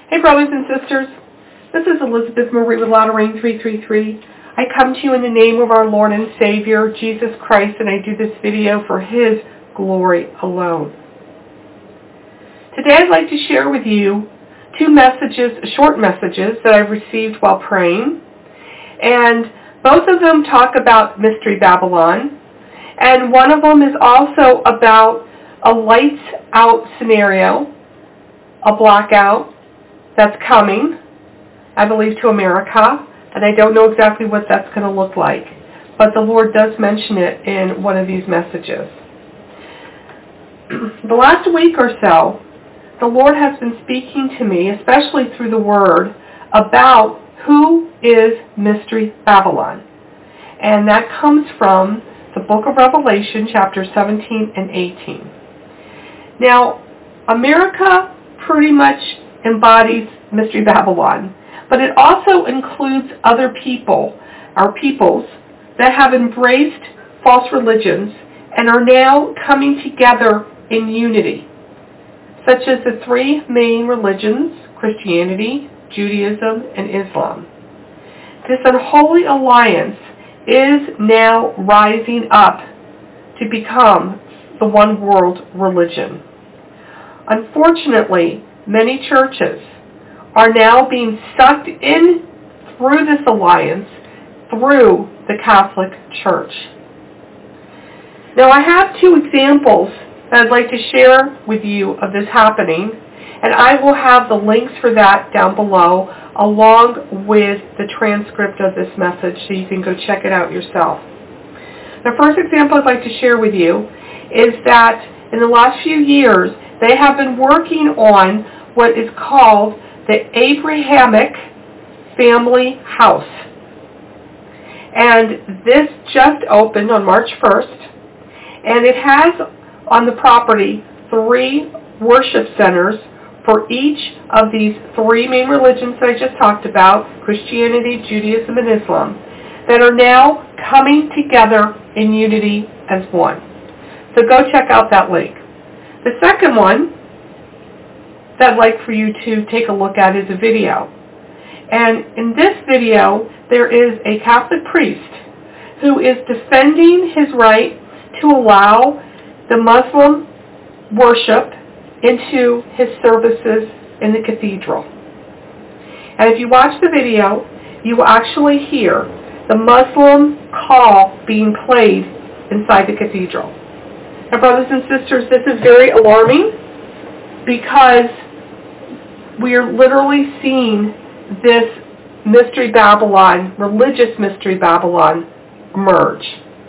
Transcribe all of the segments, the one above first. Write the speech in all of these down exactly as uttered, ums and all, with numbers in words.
Hey brothers and sisters, this is Elizabeth Marie with Lotta Rain three three three. I come to you in the name of our Lord and Savior, Jesus Christ, and I do this video for His glory alone. Today I'd like to share with you two messages, short messages that I've received while praying, and both of them talk about Mystery Babylon, and one of them is also about a lights out scenario, a blackout that's coming, I believe, to America, and I don't know exactly what that's going to look like, but the Lord does mention it in one of these messages. The last week or so, the Lord has been speaking to me, especially through the Word, about who is Mystery Babylon. And that comes from the book of Revelation, chapters seventeen and eighteen. Now, America pretty much embodies Mystery Babylon, but it also includes other people, our peoples, that have embraced false religions and are now coming together in unity, such as the three main religions, Christianity, Judaism, and Islam. This unholy alliance is now rising up to become the one world religion. Unfortunately, many churches are now being sucked in through this alliance through the Catholic Church. Now, I have two examples that I'd like to share with you of this happening, and I will have the links for that down below along with the transcript of this message so you can go check it out yourself. The first example I'd like to share with you is that in the last few years they have been working on what is called the Abrahamic Family House. And this just opened on March first, and it has on the property three worship centers for each of these three main religions that I just talked about, Christianity, Judaism, and Islam, that are now coming together in unity as one. So go check out that link. The second one that I'd like for you to take a look at is a video. And in this video, there is a Catholic priest who is defending his right to allow the Muslim worship into his services in the cathedral. And if you watch the video, you will actually hear the Muslim call being played inside the cathedral. Now, brothers and sisters, this is very alarming because we are literally seeing this Mystery Babylon, religious Mystery Babylon, emerge.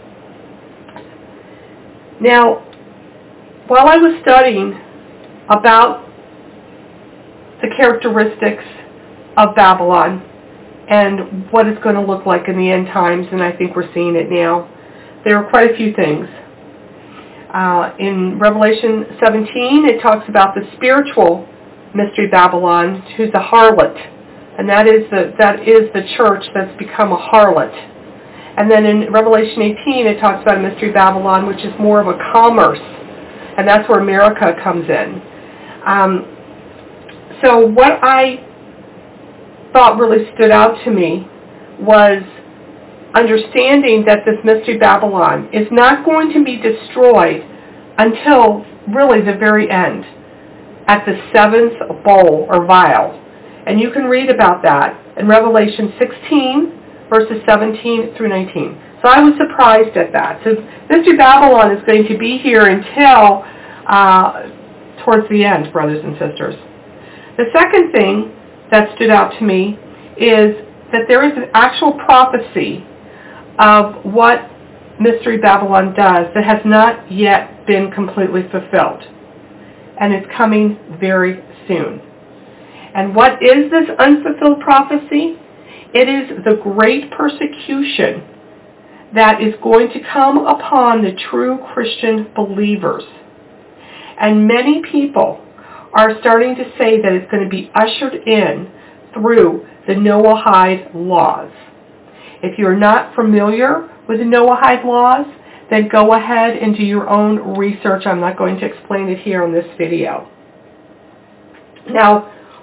Now, while I was studying about the characteristics of Babylon and what it's going to look like in the end times, and I think we're seeing it now, there are quite a few things. Uh, in Revelation seventeen, it talks about the spiritual Mystery Babylon, who's a harlot, and that is the that is the church that's become a harlot. And then in Revelation eighteen, it talks about a Mystery Babylon, which is more of a commerce, and that's where America comes in. Um, so what I thought really stood out to me was understanding that this Mystery Babylon is not going to be destroyed until really the very end, at the seventh bowl or vial. And you can read about that in Revelation sixteen, verses seventeen through nineteen. So I was surprised at that. So Mystery Babylon is going to be here until uh, towards the end, brothers and sisters. The second thing that stood out to me is that there is an actual prophecy of what Mystery Babylon does that has not yet been completely fulfilled. And it's coming very soon. And what is this unfulfilled prophecy? It is the great persecution that is going to come upon the true Christian believers. And many people are starting to say that it's going to be ushered in through the Noahide laws. If you're not familiar with the Noahide laws, then go ahead and do your own research. I'm not going to explain it here on this video. Now,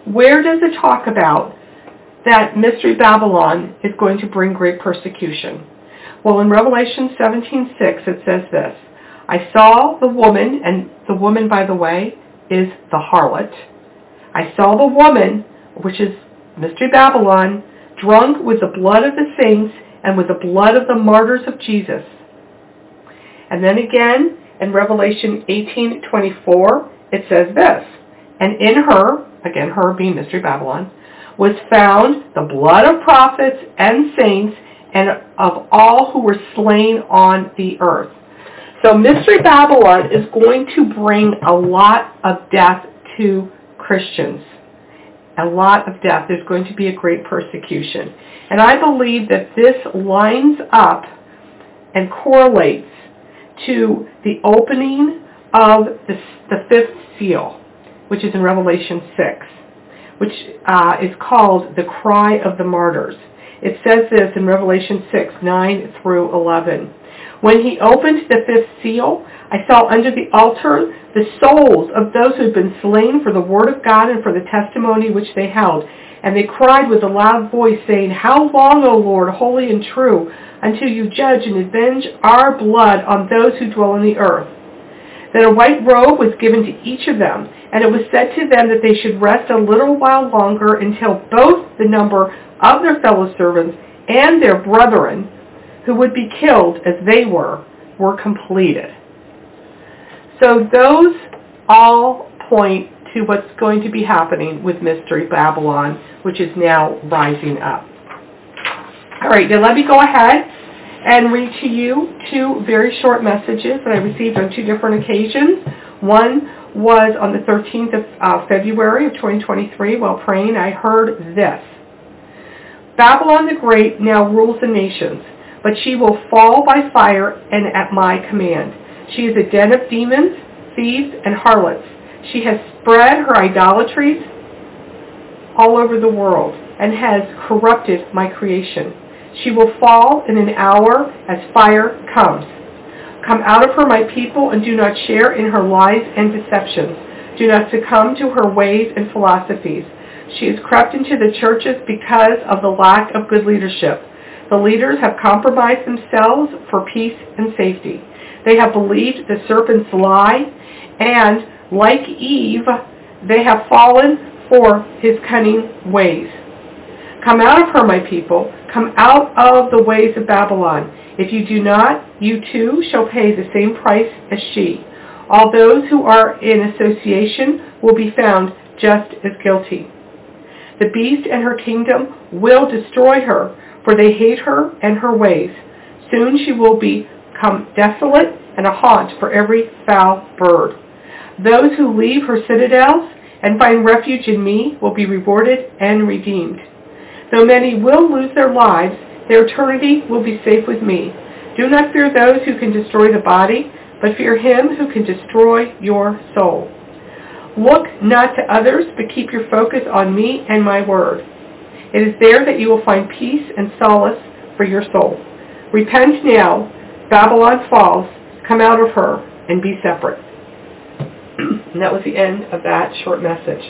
Where does it talk about that Mystery Babylon is going to bring great persecution? Well, in Revelation seventeen six, it says this: I saw the woman, and the woman, by the way, is the harlot. I saw the woman, which is Mystery Babylon, drunk with the blood of the saints and with the blood of the martyrs of Jesus. And then again, in Revelation eighteen twenty-four, it says this: and in her, again her being Mystery Babylon, was found the blood of prophets and saints and of all who were slain on the earth. So Mystery Babylon is going to bring a lot of death to Christians. A lot of death. There's going to be a great persecution. And I believe that this lines up and correlates to the opening of the, the fifth seal, which is in Revelation six, which uh, is called the Cry of the Martyrs. It says this in Revelation six, nine through eleven. When he opened the fifth seal, I saw under the altar the souls of those who had been slain for the word of God and for the testimony which they held. And they cried with a loud voice, saying, How long, O Lord, holy and true, until you judge and avenge our blood on those who dwell on the earth? Then a white robe was given to each of them, and it was said to them that they should rest a little while longer until both the number of their fellow servants and their brethren, who would be killed as they were, were completed. So those all point to what's going to be happening with Mystery Babylon, which is now rising up. All right, now let me go ahead and read to you two very short messages that I received on two different occasions. One was on the thirteenth of uh, February of twenty twenty-three. While praying, I heard this: Babylon the Great now rules the nations, but she will fall by fire and at my command. She is a den of demons, thieves, and harlots. She has spread her idolatries all over the world and has corrupted my creation. She will fall in an hour as fire comes. Come out of her, my people, and do not share in her lies and deceptions. Do not succumb to her ways and philosophies. She has crept into the churches because of the lack of good leadership. The leaders have compromised themselves for peace and safety. They have believed the serpent's lie, and, like Eve, they have fallen for his cunning ways. Come out of her, my people. Come out of the ways of Babylon. If you do not, you too shall pay the same price as she. All those who are in association will be found just as guilty. The beast and her kingdom will destroy her, for they hate her and her ways. Soon she will become desolate and a haunt for every foul bird. Those who leave her citadels and find refuge in me will be rewarded and redeemed. Though many will lose their lives, their eternity will be safe with me. Do not fear those who can destroy the body, but fear him who can destroy your soul. Look not to others, but keep your focus on me and my word. It is there that you will find peace and solace for your soul. Repent now, Babylon falls, come out of her, and be separate. And that was the end of that short message.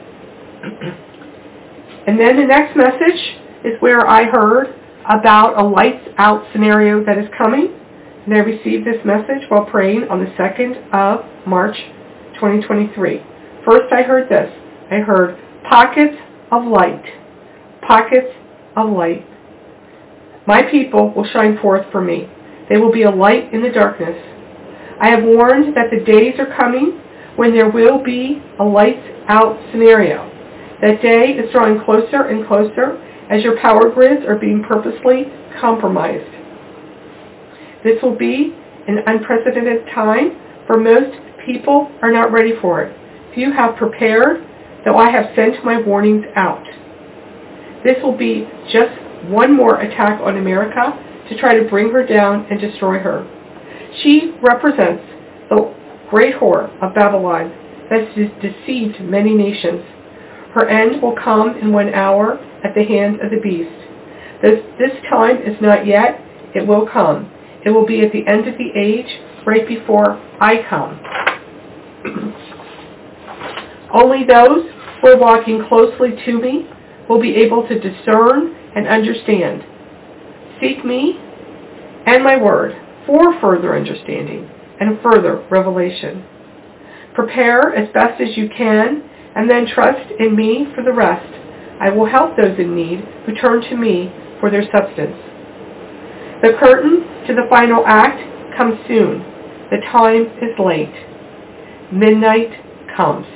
And then the next message is where I heard about a lights out scenario that is coming. And I received this message while praying on the second of March, twenty twenty-three. First I heard this. I heard pockets of light. Pockets of light. My people will shine forth for me. They will be a light in the darkness. I have warned that the days are coming when there will be a lights out scenario. That day is drawing closer and closer as your power grids are being purposely compromised. This will be an unprecedented time, for most people are not ready for it. Few have prepared, though I have sent my warnings out. This will be just one more attack on America to try to bring her down and destroy her. She represents the great whore of Babylon that has deceived many nations. Her end will come in one hour at the hand of the beast. This, this time is not yet. It will come. It will be at the end of the age, right before I come. Only those who are walking closely to me will be able to discern and understand. Seek me and my word for further understanding and further revelation. Prepare as best as you can, and then trust in me for the rest. I will help those in need who turn to me for their substance. The curtain to the final act comes soon. The time is late. Midnight comes.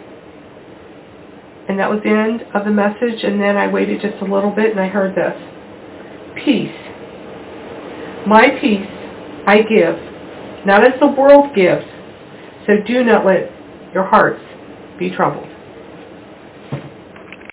And that was the end of the message, and then I waited just a little bit and I heard this. Peace. My peace I give, not as the world gives, so do not let your hearts be troubled.